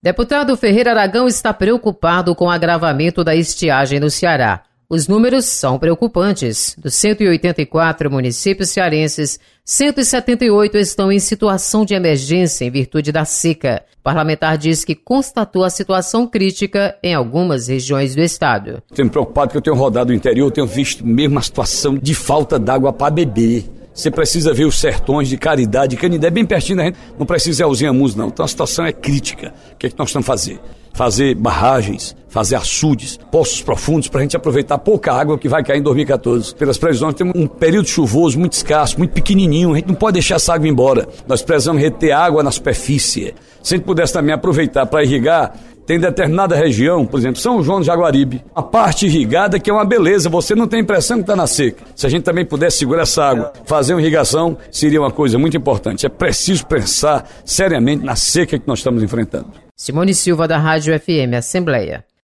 Deputado Ferreira Aragão está preocupado com o agravamento da estiagem no Ceará. Os números são preocupantes. Dos 184 municípios cearenses, 178 estão em situação de emergência em virtude da seca. O parlamentar diz que constatou a situação crítica em algumas regiões do estado. Estou me preocupado porque eu tenho rodado o interior, tenho visto mesmo a situação de falta d'água para beber. Você precisa ver os sertões de Caridade, Canindé, bem pertinho da gente. Não precisa ir a Alzinhamuns, não. Então a situação é crítica. O que é que nós estamos fazendo? Fazer barragens, fazer açudes, poços profundos para a gente aproveitar pouca água que vai cair em 2014. Pelas previsões, temos um período chuvoso muito escasso, muito pequenininho. A gente não pode deixar essa água embora. Nós precisamos reter água na superfície. Se a gente pudesse também aproveitar para irrigar, tem determinada região, por exemplo, São João do Jaguaribe, a parte irrigada que é uma beleza, você não tem a impressão que está na seca. Se a gente também pudesse segurar essa água, fazer uma irrigação, seria uma coisa muito importante. É preciso pensar seriamente na seca que nós estamos enfrentando. Simone Silva, da Rádio FM Assembleia.